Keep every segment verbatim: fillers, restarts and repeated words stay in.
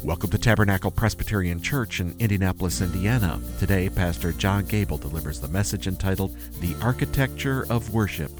Welcome to Tabernacle Presbyterian Church in Indianapolis, Indiana. Today, Pastor John Gable delivers the message entitled, The Architecture of Worship.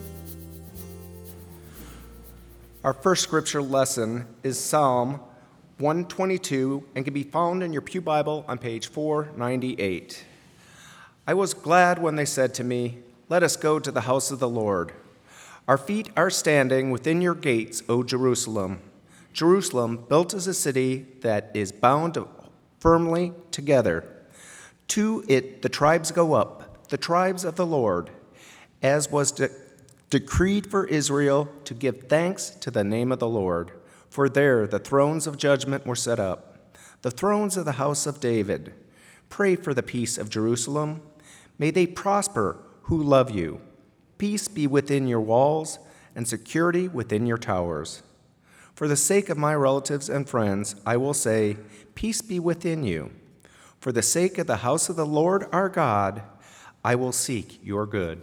Our first scripture lesson is Psalm one twenty-two and can be found in your Pew Bible on page four ninety-eight. I was glad when they said to me, "Let us go to the house of the Lord." Our feet are standing within your gates, O Jerusalem. Jerusalem, built as a city that is bound firmly together. To it the tribes go up, the tribes of the Lord, as was de- decreed for Israel to give thanks to the name of the Lord. For there the thrones of judgment were set up, the thrones of the house of David. Pray for the peace of Jerusalem. May they prosper who love you. Peace be within your walls and security within your towers. For the sake of my relatives and friends, I will say, peace be within you. For the sake of the house of the Lord our God, I will seek your good.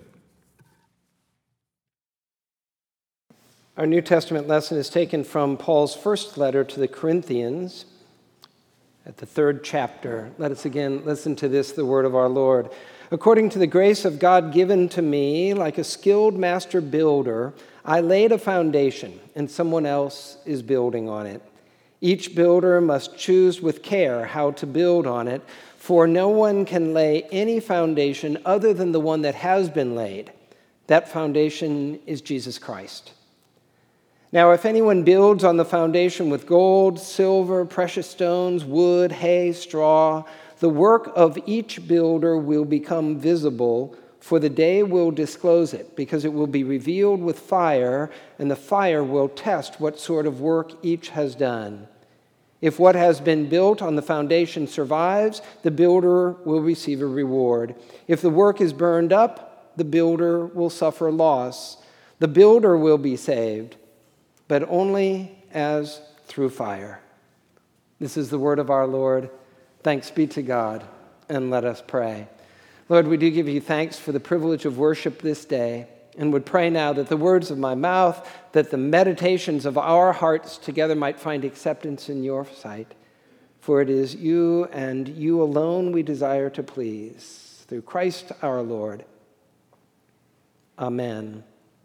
Our New Testament lesson is taken from Paul's first letter to the Corinthians at the third chapter. Let us again listen to this, the word of our Lord. According to the grace of God given to me, like a skilled master builder, I laid a foundation, and someone else is building on it. Each builder must choose with care how to build on it, for no one can lay any foundation other than the one that has been laid. That foundation is Jesus Christ. Now, if anyone builds on the foundation with gold, silver, precious stones, wood, hay, straw, the work of each builder will become visible, for the day will disclose it, because it will be revealed with fire, and the fire will test what sort of work each has done. If what has been built on the foundation survives, the builder will receive a reward. If the work is burned up, the builder will suffer loss. The builder will be saved, but only as through fire. This is the word of our Lord. Thanks be to God, and let us pray. Lord, we do give you thanks for the privilege of worship this day, and would pray now that the words of my mouth, that the meditations of our hearts together might find acceptance in your sight. For it is you and you alone we desire to please. Through Christ our Lord. Amen.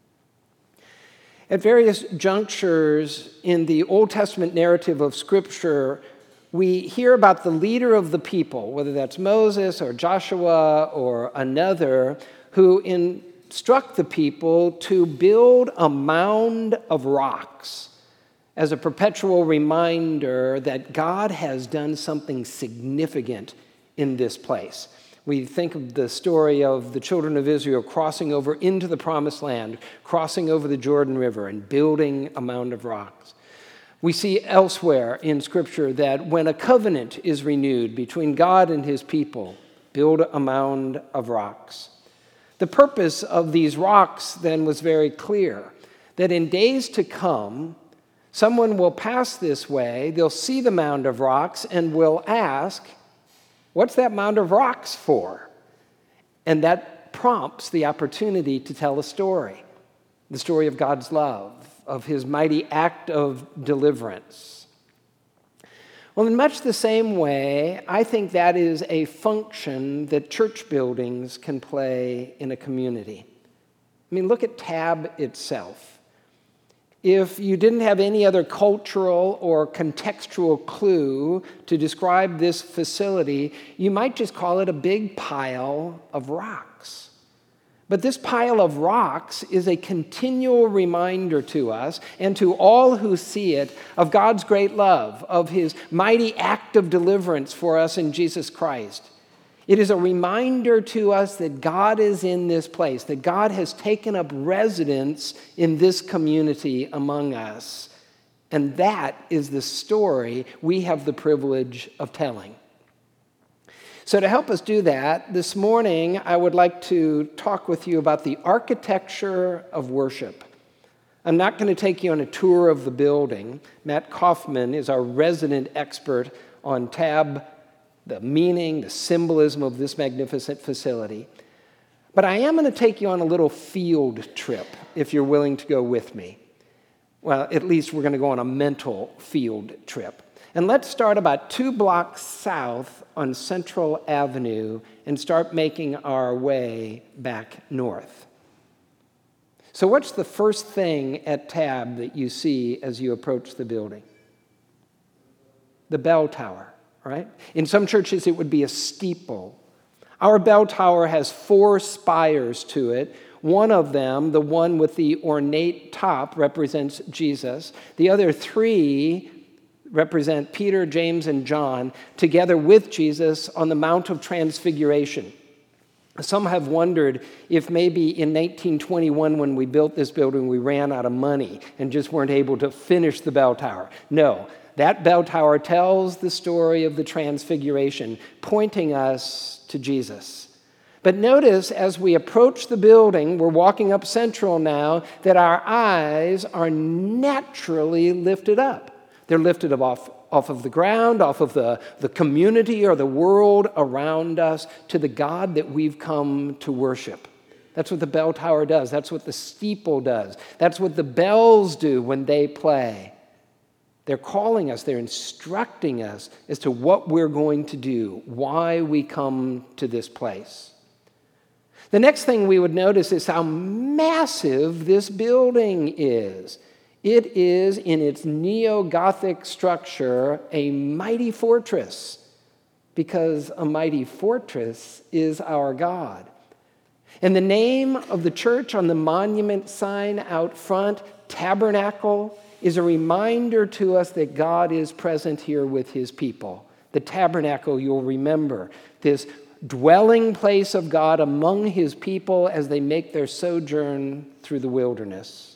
At various junctures in the Old Testament narrative of Scripture, we hear about the leader of the people, whether that's Moses or Joshua or another, who instruct the people to build a mound of rocks as a perpetual reminder that God has done something significant in this place. We think of the story of the children of Israel crossing over into the Promised Land, crossing over the Jordan River and building a mound of rocks. We see elsewhere in Scripture that when a covenant is renewed between God and his people, build a mound of rocks. The purpose of these rocks then was very clear, that in days to come, someone will pass this way, they'll see the mound of rocks and will ask, what's that mound of rocks for? And that prompts the opportunity to tell a story, the story of God's love, of his mighty act of deliverance. Well, in much the same way, I think that is a function that church buildings can play in a community. I mean, look at Tab itself. If you didn't have any other cultural or contextual clue to describe this facility, you might just call it a big pile of rocks. But this pile of rocks is a continual reminder to us and to all who see it of God's great love, of his mighty act of deliverance for us in Jesus Christ. It is a reminder to us that God is in this place, that God has taken up residence in this community among us. And that is the story we have the privilege of telling. So to help us do that, this morning I would like to talk with you about the architecture of worship. I'm not going to take you on a tour of the building. Matt Kaufman is our resident expert on Tab, the meaning, the symbolism of this magnificent facility. But I am going to take you on a little field trip, if you're willing to go with me. Well, at least we're going to go on a mental field trip. And let's start about two blocks south on Central Avenue and start making our way back north. So what's the first thing at Tab that you see as you approach the building? The bell tower, right? In some churches, it would be a steeple. Our bell tower has four spires to it. One of them, the one with the ornate top, represents Jesus. The other three represent Peter, James, and John, together with Jesus on the Mount of Transfiguration. Some have wondered if maybe in nineteen twenty-one, when we built this building, we ran out of money and just weren't able to finish the bell tower. No, that bell tower tells the story of the Transfiguration, pointing us to Jesus. But notice as we approach the building, we're walking up Central now, that our eyes are naturally lifted up. They're lifted up off, off of the ground, off of the, the community or the world around us to the God that we've come to worship. That's what the bell tower does. That's what the steeple does. That's what the bells do when they play. They're calling us, they're instructing us as to what we're going to do, why we come to this place. The next thing we would notice is how massive this building is. It is, in its neo-Gothic structure, a mighty fortress, because a mighty fortress is our God. And the name of the church on the monument sign out front, Tabernacle, is a reminder to us that God is present here with his people. The tabernacle, you'll remember, this dwelling place of God among his people as they make their sojourn through the wilderness.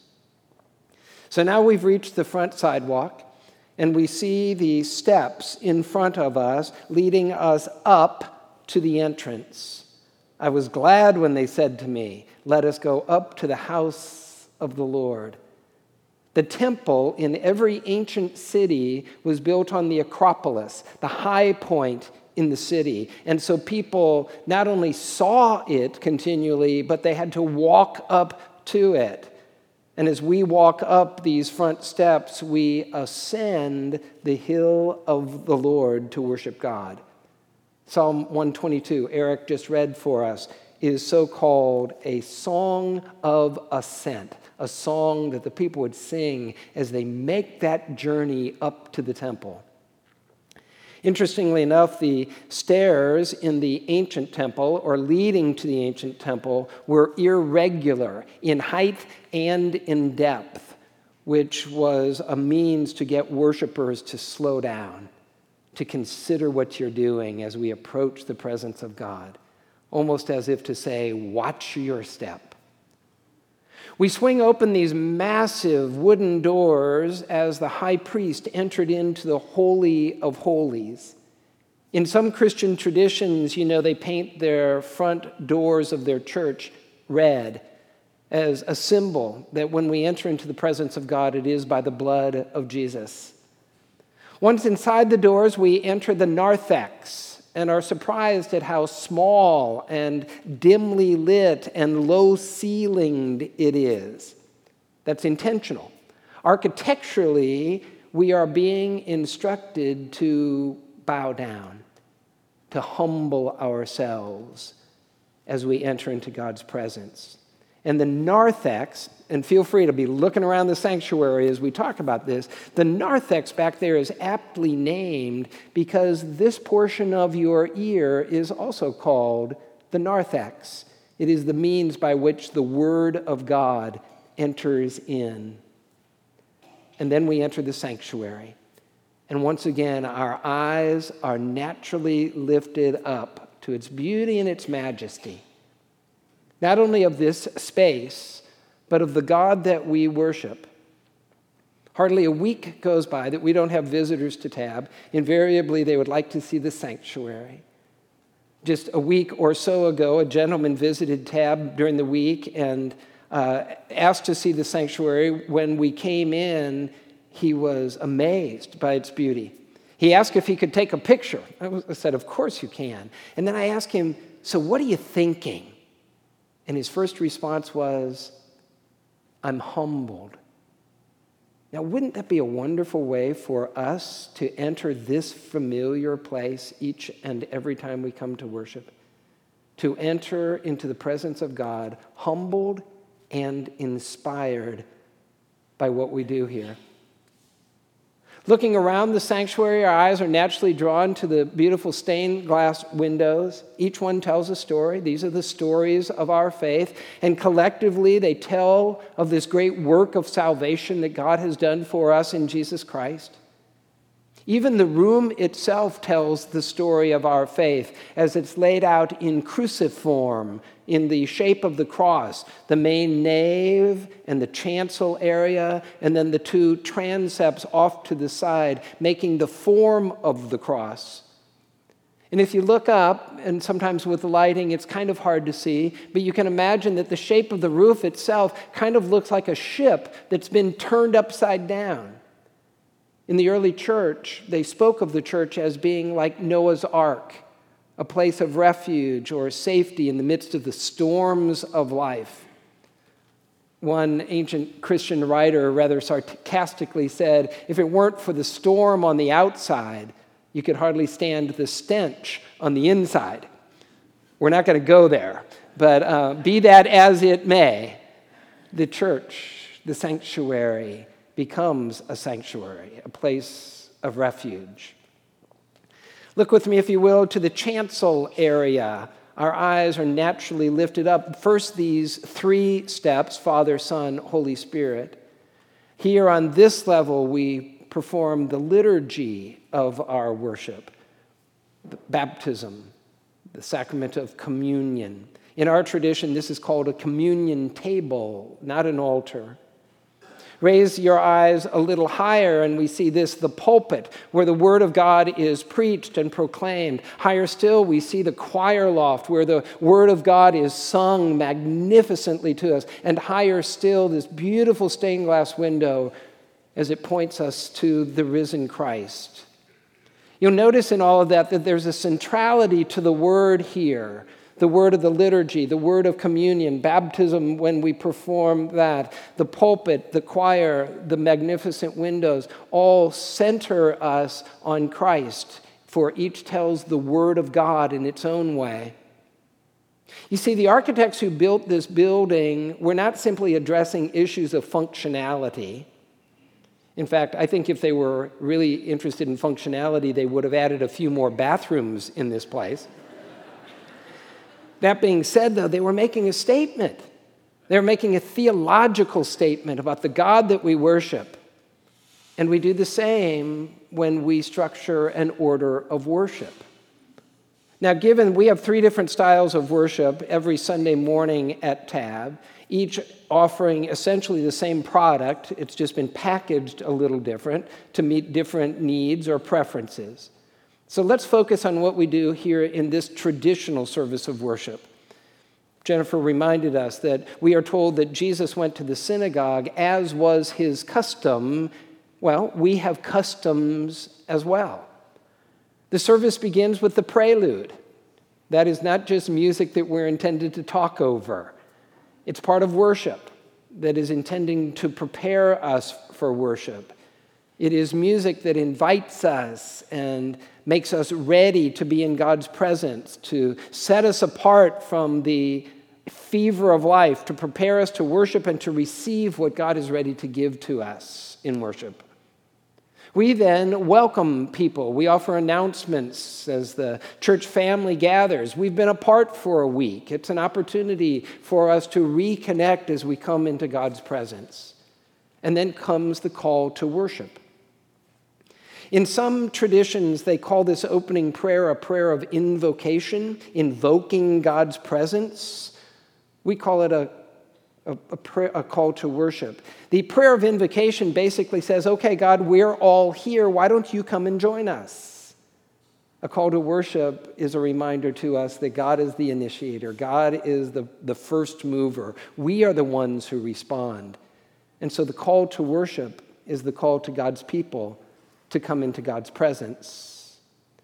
So now we've reached the front sidewalk, and we see the steps in front of us leading us up to the entrance. I was glad when they said to me, "Let us go up to the house of the Lord." The temple in every ancient city was built on the Acropolis, the high point in the city. And so people not only saw it continually, but they had to walk up to it. And as we walk up these front steps, we ascend the hill of the Lord to worship God. Psalm one twenty-two, Eric just read for us, is so-called a song of ascent, a song that the people would sing as they make that journey up to the temple. Interestingly enough, the stairs in the ancient temple, or leading to the ancient temple, were irregular in height and in depth, which was a means to get worshipers to slow down, to consider what you're doing as we approach the presence of God, almost as if to say, watch your step. We swing open these massive wooden doors as the high priest entered into the Holy of Holies. In some Christian traditions, you know, they paint their front doors of their church red as a symbol that when we enter into the presence of God, it is by the blood of Jesus. Once inside the doors, we enter the narthex and are surprised at how small and dimly lit and low-ceilinged it is. That's intentional. Architecturally, we are being instructed to bow down, to humble ourselves as we enter into God's presence. And the narthex, and feel free to be looking around the sanctuary as we talk about this, the narthex back there is aptly named because this portion of your ear is also called the narthex. It is the means by which the Word of God enters in. And then we enter the sanctuary. And once again, our eyes are naturally lifted up to its beauty and its majesty. Not only of this space, but of the God that we worship. Hardly a week goes by that we don't have visitors to Tab. Invariably, they would like to see the sanctuary. Just a week or so ago, a gentleman visited Tab during the week and uh, asked to see the sanctuary. When we came in, he was amazed by its beauty. He asked if he could take a picture. I, was, I said, of course you can. And then I asked him, so what are you thinking? And his first response was, I'm humbled. Now, wouldn't that be a wonderful way for us to enter this familiar place each and every time we come to worship? To enter into the presence of God, humbled and inspired by what we do here. Looking around the sanctuary, our eyes are naturally drawn to the beautiful stained glass windows. Each one tells a story. These are the stories of our faith. And collectively, they tell of this great work of salvation that God has done for us in Jesus Christ. Even the room itself tells the story of our faith as it's laid out in cruciform, in the shape of the cross, the main nave and the chancel area, and then the two transepts off to the side, making the form of the cross. And if you look up, and sometimes with the lighting, it's kind of hard to see, but you can imagine that the shape of the roof itself kind of looks like a ship that's been turned upside down. In the early church, they spoke of the church as being like Noah's Ark, a place of refuge or safety in the midst of the storms of life. One ancient Christian writer rather sarcastically said, if it weren't for the storm on the outside, you could hardly stand the stench on the inside. We're not going to go there, but uh, be that as it may, the church, the sanctuary, becomes a sanctuary, a place of refuge. Look with me, if you will, to the chancel area. Our eyes are naturally lifted up. First, these three steps, Father, Son, Holy Spirit. Here on this level, we perform the liturgy of our worship, the baptism, the sacrament of communion. In our tradition, this is called a communion table, not an altar. Raise your eyes a little higher, and we see this, the pulpit, where the word of God is preached and proclaimed. Higher still, we see the choir loft, where the word of God is sung magnificently to us. And higher still, this beautiful stained glass window as it points us to the risen Christ. You'll notice in all of that that there's a centrality to the word here. The word of the liturgy, the word of communion, baptism when we perform that, the pulpit, the choir, the magnificent windows, all center us on Christ, for each tells the word of God in its own way. You see, the architects who built this building were not simply addressing issues of functionality. In fact, I think if they were really interested in functionality, they would have added a few more bathrooms in this place. That being said, though, they were making a statement. They were making a theological statement about the God that we worship. And we do the same when we structure an order of worship. Now, given we have three different styles of worship every Sunday morning at Tab, each offering essentially the same product, it's just been packaged a little different to meet different needs or preferences. So let's focus on what we do here in this traditional service of worship. Jennifer reminded us that we are told that Jesus went to the synagogue as was his custom. Well, we have customs as well. The service begins with the prelude. That is not just music that we're intended to talk over. It's part of worship that is intending to prepare us for worship. It is music that invites us and makes us ready to be in God's presence, to set us apart from the fever of life, to prepare us to worship and to receive what God is ready to give to us in worship. We then welcome people. We offer announcements as the church family gathers. We've been apart for a week. It's an opportunity for us to reconnect as we come into God's presence. And then comes the call to worship. In some traditions, they call this opening prayer a prayer of invocation, invoking God's presence. We call it a, a, a, prayer, a call to worship. The prayer of invocation basically says, okay, God, we're all here. Why don't you come and join us? A call to worship is a reminder to us that God is the initiator. God is the, the first mover. We are the ones who respond. And so the call to worship is the call to God's people to come into God's presence.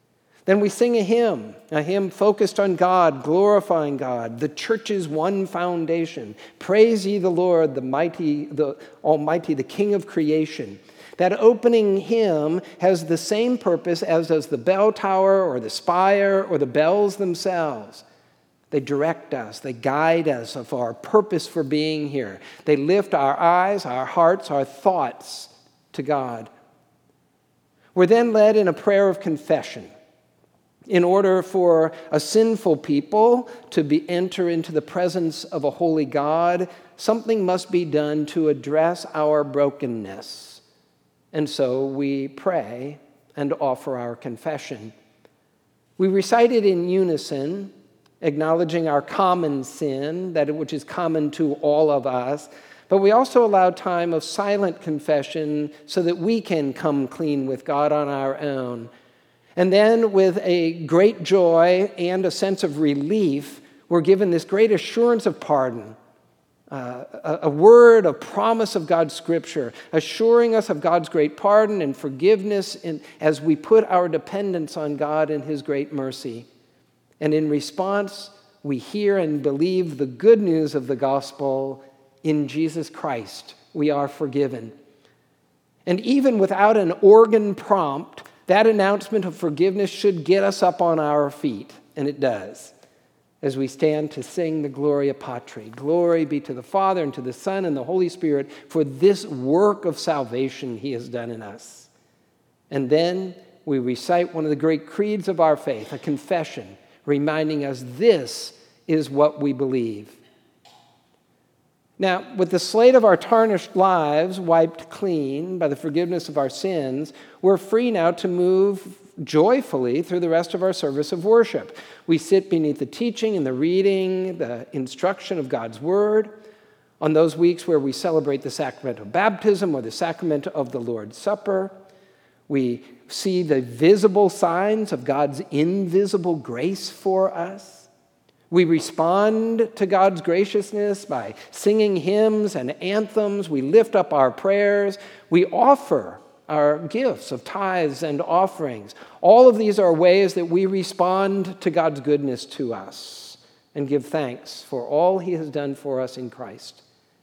Then we sing a hymn, a hymn focused on God, glorifying God, the church's one foundation. Praise ye the Lord, the mighty, the Almighty, the King of creation. That opening hymn has the same purpose as does the bell tower or the spire or the bells themselves. They direct us, they guide us of our purpose for being here. They lift our eyes, our hearts, our thoughts to God. We're then led in a prayer of confession. In order for a sinful people to be, enter into the presence of a holy God, something must be done to address our brokenness. And so we pray and offer our confession. We recite it in unison, acknowledging our common sin, that which is common to all of us, but we also allow time of silent confession so that we can come clean with God on our own. And then with a great joy and a sense of relief, we're given this great assurance of pardon, uh, a, a word, a promise of God's Scripture, assuring us of God's great pardon and forgiveness in, as we put our dependence on God and His great mercy. And in response, we hear and believe the good news of the gospel. In Jesus Christ, we are forgiven. And even without an organ prompt, that announcement of forgiveness should get us up on our feet, and it does, as we stand to sing the Gloria Patri. Glory be to the Father, and to the Son, and the Holy Spirit, for this work of salvation He has done in us. And then we recite one of the great creeds of our faith, a confession, reminding us this is what we believe. Now, with the slate of our tarnished lives wiped clean by the forgiveness of our sins, we're free now to move joyfully through the rest of our service of worship. We sit beneath the teaching and the reading, the instruction of God's Word. On those weeks where we celebrate the sacrament of baptism or the sacrament of the Lord's Supper, we see the visible signs of God's invisible grace for us. We respond to God's graciousness by singing hymns and anthems. We lift up our prayers. We offer our gifts of tithes and offerings. All of these are ways that we respond to God's goodness to us and give thanks for all He has done for us in Christ.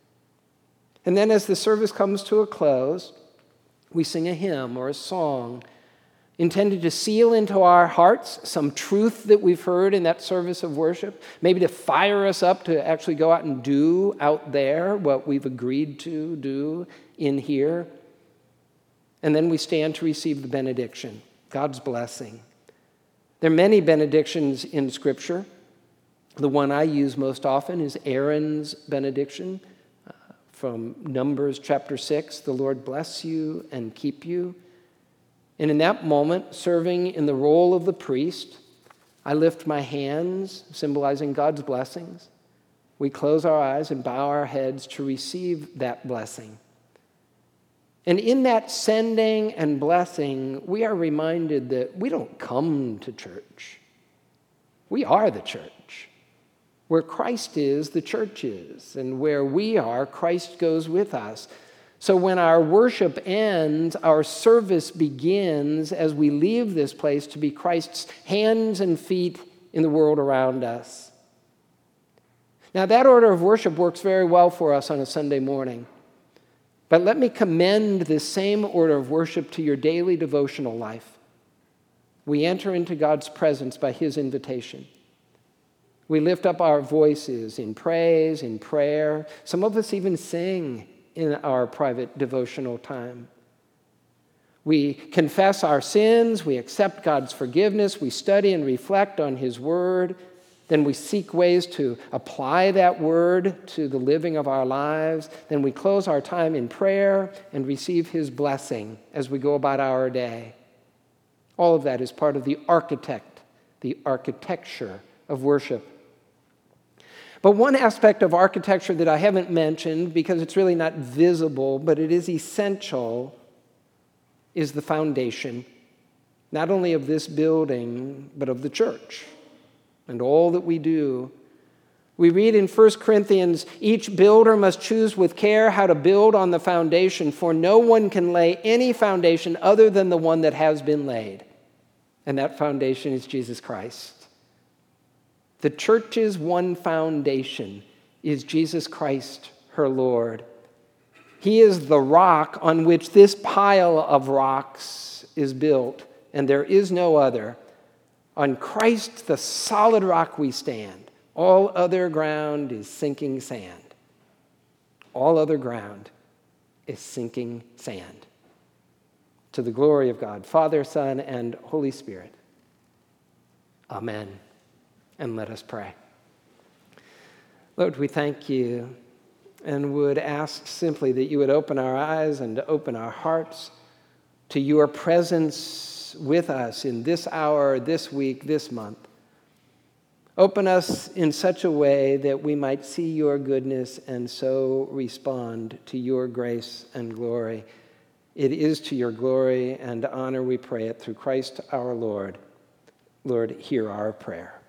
And then as the service comes to a close, we sing a hymn or a song intended to seal into our hearts some truth that we've heard in that service of worship, maybe to fire us up to actually go out and do out there what we've agreed to do in here. And then we stand to receive the benediction, God's blessing. There are many benedictions in Scripture. The one I use most often is Aaron's benediction uh, from Numbers chapter six, the Lord bless you and keep you. And in that moment, serving in the role of the priest, I lift my hands, symbolizing God's blessings. We close our eyes and bow our heads to receive that blessing. And in that sending and blessing, we are reminded that we don't come to church. We are the church. Where Christ is, the church is. And where we are, Christ goes with us. So when our worship ends, our service begins as we leave this place to be Christ's hands and feet in the world around us. Now, that order of worship works very well for us on a Sunday morning. But let me commend this same order of worship to your daily devotional life. We enter into God's presence by His invitation. We lift up our voices in praise, in prayer. Some of us even sing in our private devotional time. We confess our sins, we accept God's forgiveness, we study and reflect on His Word, then we seek ways to apply that Word to the living of our lives, then we close our time in prayer and receive His blessing as we go about our day. All of that is part of the architect, the architecture of worship. But one aspect of architecture that I haven't mentioned, because it's really not visible, but it is essential, is the foundation, not only of this building, but of the church and all that we do. We read in First Corinthians, each builder must choose with care how to build on the foundation, for no one can lay any foundation other than the one that has been laid. and that foundation is Jesus Christ. The church's one foundation is Jesus Christ, her Lord. He is the rock on which this pile of rocks is built, and there is no other. On Christ, the solid rock, we stand. All other ground is sinking sand. All other ground is sinking sand. To the glory of God, Father, Son, and Holy Spirit. Amen. And let us pray. Lord, we thank you and would ask simply that you would open our eyes and open our hearts to your presence with us in this hour, this week, this month. Open us in such a way that we might see your goodness and so respond to your grace and glory. It is to your glory and honor we pray it through Christ our Lord. Lord, hear our prayer.